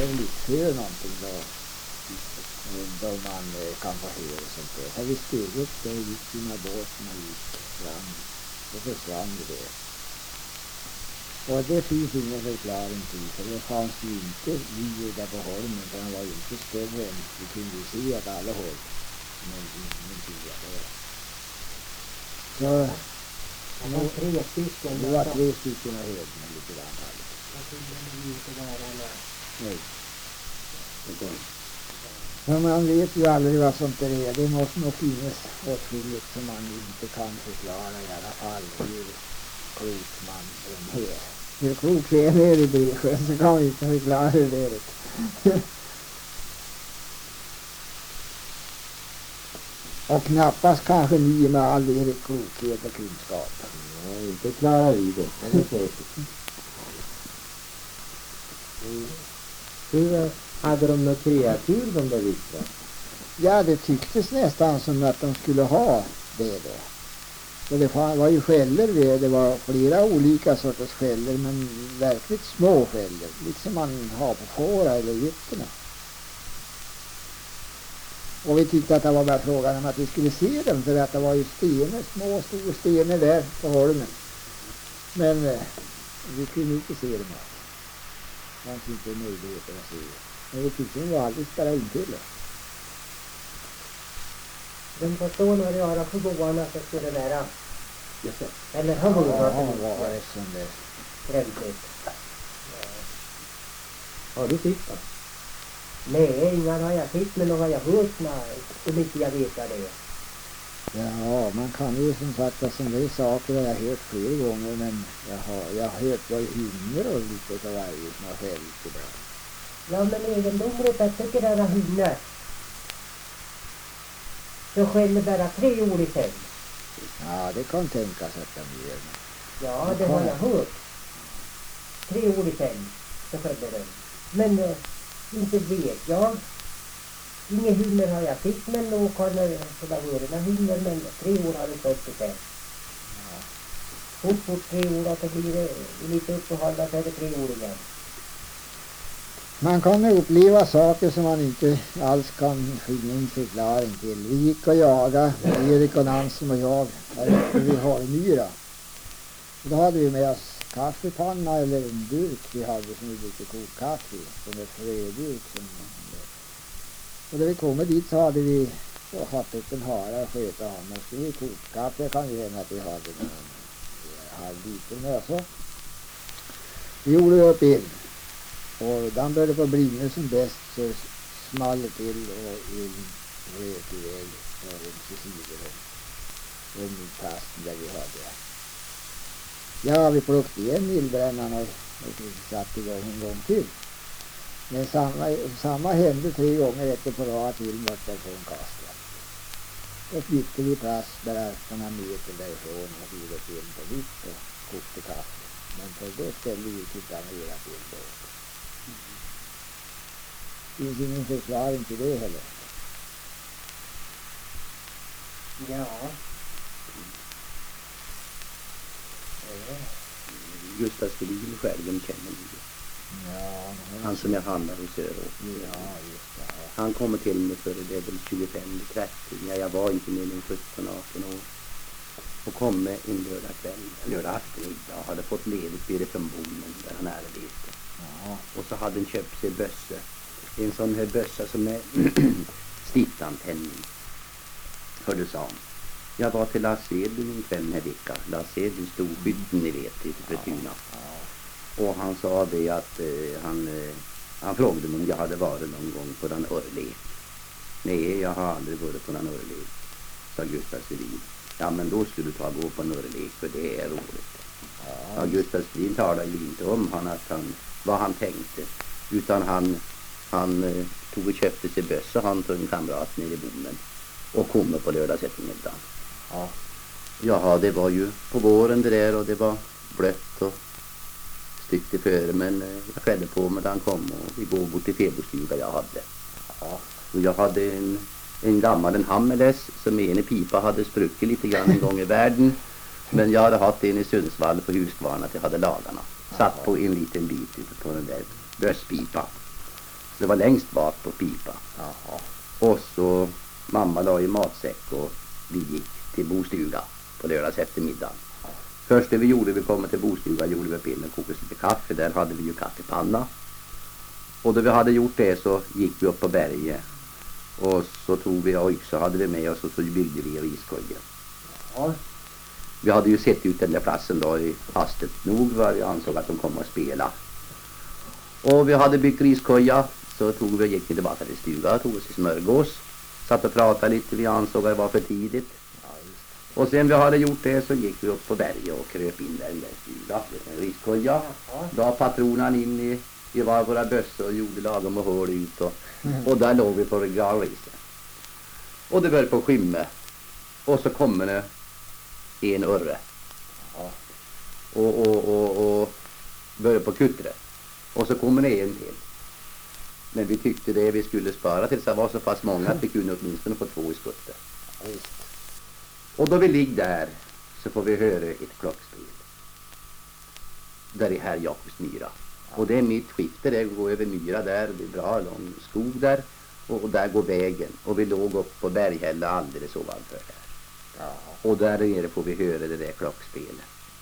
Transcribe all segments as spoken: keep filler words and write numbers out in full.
en livshör någonting då. Då man kan få höra och sånt där. Så vi steg upp där och gick sina båtarna och gick fram. Då försvann det. Och det finns ingen förklaring till, för det fanns ju inte liv där på holmen, för han var ju inte större än vi kunde ju se att alla håll. Men ingenting var det. Så det var tre stycken. Det var tre stycken av högna lite grann. Jag kunde inte vara med. Nej. Men man vet ju aldrig vad sånt där är. Det måste nog finnas åtskilligt som man inte kan förklara i alla fall. Hur klok man än är. Hur klok är det i Bresjön så kan vi inte förklara det. Och knappast kanske ni med all er klokhet och kunskap. Nej, inte klarar vi det. Det är säkert. Hur hade de något kreatur de där vissa? Ja, det tycktes nästan som att de skulle ha det då. Och det var ju skällor det, det var flera olika sorters skällor, men verkligt små skällor, liksom man har på fåra eller gyttorna. Och vi tyckte att det var bara frågan om att vi skulle se dem, för att det var ju stenar, små stora stenar där på holmen. Men eh, vi kunde inte se dem här. Det fanns inte möjlighet att se dem. Men vi tyckte de var alldeles bara intill. De förstår när det är på gåan att det skulle vara. Just det. Eller har man Ja, han var det som det. skrämtigt. Har du sett då? Nej, inga har jag sett, men några har jag hört, nej, så mycket jag vet vad det är. Ja, man kan ju som sagt att sådana där saker har jag hört flera gånger, men jag har, jag har hört vad himmel och lite av varje som har skällt ibland. Ja, men egendomligt, jag tycker det är himmel. Så skäller bara tre ord i fem. Ja, det kan tänkas att de gör. Ja, det har jag hört. Tre ord i fem, så skäller de. Men eh, inte vet jag. Ingen himmel har jag sett, men nog kan det vara vårna himmel, men tre ord har det stått i fem. Ja. Fort, fort tre ord, att det blir det lite uppehållat, så är det tre ord igen. Man kan uppleva saker som man inte alls kan finna en förklaring till. Vi gick och jagade, Erik och Nansen och jag, här uppe vid Holmyra. Då hade vi med oss kaffepanna eller en burk vi hade som vi brukade koka kaffe i, som ett fröburk. Som... Och när vi kom dit så hade vi haft upp en hara och sköta honom och skulle vi koka kaffe. Jag kan ju hända att vi hade en halv liter med så. Vi gjorde upp in. Och den började på brinna som bäst, så small det till och in rök iväg på ömse sidor om kasten där vi hade. Ja, vi plockade igen illbrännan och, och satt igång en gång till. Men samma, samma hände tre gånger efter på rad till borta från kastet. Då flyttade vi pass bara några meter därifrån och vi gick in på vitt och kokte kaffe. Men på det ställde vi tittarna mera till då. Det finns ingen förklaring till det heller. Ja. Gustav Svelin själv, de känner mig. Ja, Han som jag handlar hos Örås. Ja, just det. Ja. Han kommer till mig för det är väl tjugofem trettio. Ja, jag var inte mer än sjutton arton år. Och kom med en lördag kväll, lördag afton. Jag hade fått ledigt vid det från bonden där han arbetade. Ja. Och så hade han köpt sig bössa. En sån här bössa som är stiftantändning. Hörde sa han. Jag var till Lars Edlund en kväll den här veckan. Lars Edlund stod skytten, ni vet, ute för Tuna. Och han sa det att eh, han, eh, han frågade mig om jag hade varit någon gång på den örlek. Nej, jag har aldrig varit på den örlek, sa Gustav Svelin. Ja, men då skulle du ta och gå på en örlek, för det är roligt. Ja, Gustav Svelin talade ju inte om han att han, vad han tänkte. Utan han, han eh, tog och köpte sig bössa, han tog en kamrat nere i bommen. Och kom på lördags eftermiddag. Ja. Jaha, det var ju på våren det där och det var blött och styckte före, men eh, jag klädde på mig när han kom och vi går bort till feberstuga jag hade. Ja. Och jag hade en, en gammal en Hammerles som en i pipa hade spruckit lite grann en gång i världen. Men jag hade haft en i Sundsvall på Huskvarna att jag hade lagarna. Satt på en liten bit ute på den där bröstpipa. Det var längst bak på pipa. Jaha. Och så mamma la i matsäck och vi gick till bostuga på lördags eftermiddag. Först det vi gjorde, vi kom till bostugan, gjorde vi upp in och kokade lite kaffe. Där hade vi ju kaffepanna. Och då vi hade gjort det så gick vi upp på berget. Och så tog vi och så hade vi med oss och så byggde vi riskojen. Ja. Vi hade ju sett ut den där platsen då i hastigt nog var vi ansåg att de kom att spela. Och vi hade byggt riskoja, så tog vi och gick tillbaka till stugan, tog oss i smörgås. Satt och pratade lite, vi ansåg att det var för tidigt. Ja, just. Och sen vi hade gjort det så gick vi upp på berget och kröp in där i den stugan, en riskoja. Jaha. Då patronen in i, i var våra bössor och gjorde lagom och hål ut och, och där låg vi på regalrisen. Och det började på skymma. Och så kommer det en örre. Ja. Och, och, och, och började på kuttre. Och så kommer det en till. Men vi tyckte det vi skulle spara tills det var så pass många att vi kunde åtminstone få två i skuttet. Ja, just. Och då vi ligger där så får vi höra ett klockspel. Där är här Jakobs myra. Och det är mitt skifte, det går över myra där, det är bra lång skog där. Och, och där går vägen. Och vi låg upp på berghälla alldeles ovanför där. Ja. Och där nere får vi höra det där klockspelet.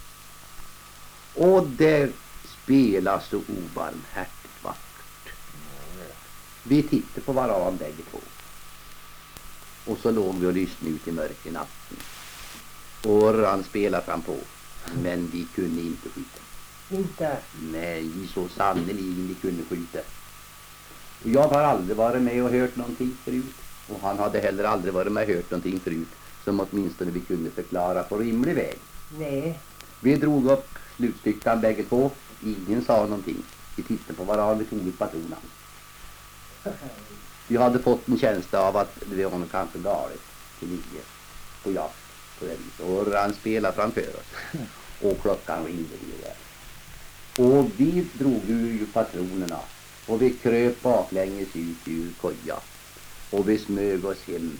Och det spelar så obarmhärtigt vackert. Vi tittade på varann bägge två. Och så låg vi och lyssnade ut i mörker natten. Och han spelade fram på. Men vi kunde inte skjuta. Inte. Nej, så sannoliken vi kunde skjuta. Och jag har aldrig varit med och hört någonting förut. Och han hade heller aldrig varit med och hört någonting förut. Som åtminstone vi kunde förklara på rimlig väg. Nej. Vi drog upp slutstyckan bägge två. Ingen sa någonting. Vi tittade på varandra, vi tog ut patronen. Vi hade fått en känsla av att det var nog kanske galet till nio på jakt på det viset. Och han spelade framför oss. Och klockan ringde ju där. Och vi drog ur patronerna. Och vi kröp baklänges ut ur koja. Och vi smög oss hem.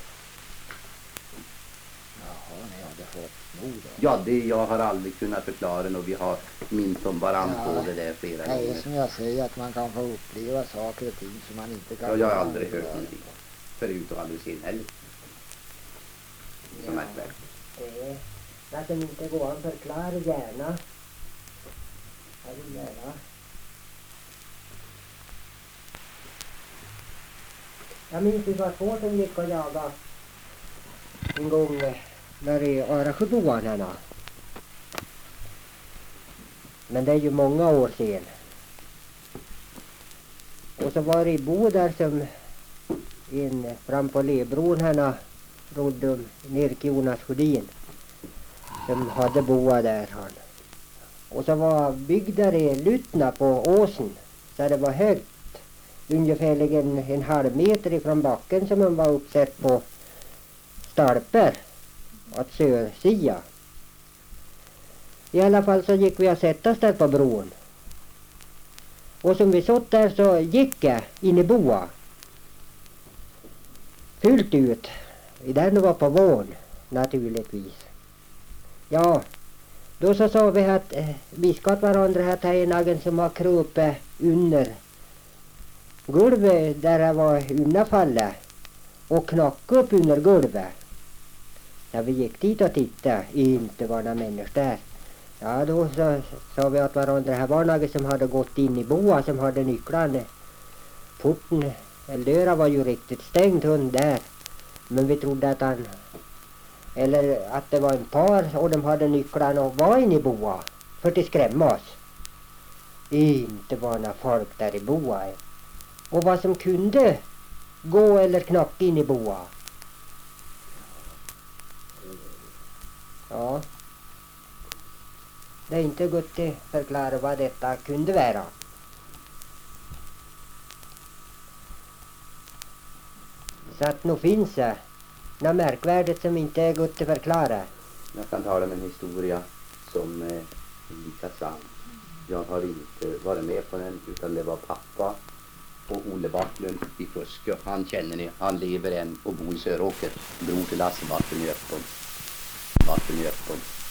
Jaha, ni hade fått nog då. Ja, det jag har aldrig kunnat förklara och vi har minst om varandra Ja, på det där flera Det är gånger. som jag säger, att man kan få uppleva saker och ting som man inte kan... Ja, jag har aldrig hört någonting förut och aldrig sett heller. Så märkvärdigt. Det är att de inte går att förklara gärna. Jag vill gärna. Jag minns det var två som gick och jagade en gång där i Arasjöboan här. Men det är ju många år sedan. Och så var det i Bo där som in fram på Lebron här rodde Erik Jonas Sjödin som hade boa där han. Och så var byggda i Lutna på åsen så det var högt. Ungefär en, en halv meter ifrån backen som man var uppsatt på stolper åt sörsida. I alla fall så gick vi att sätta oss där på bron. Och som vi satt där så gick jag in i boa. Fullt ut. I den var på vån naturligtvis. Ja, då så sa vi att eh, vi ska varandra här ta en agen som har krupit under golvet där det var unnafallet och knacka upp under golvet. När vi gick dit och tittade, inte var några människor där. Ja, då så sa vi att varandra här var någon som hade gått in i boa som hade nycklarna. Porten, eller dörren var ju riktigt stängd hund där. Men vi trodde att han, eller att det var en par och de hade nycklarna och var inne i boa. För att skrämma oss. Inte var några folk där i boa. Och vad som kunde gå eller knacka in i boa. Ja. Det är inte gott att förklara vad detta kunde vara. Så att nu finns det något märkvärdigt som inte är gott att förklara. Jag kan tala om en historia som är lika sann. Jag har inte varit med på den utan det var pappa och Olle Backlund i Fuskö. Han känner ni, han lever än och bor i Söråker. Bror till Lasse Backlund i Öppon. Backlund i Öppon.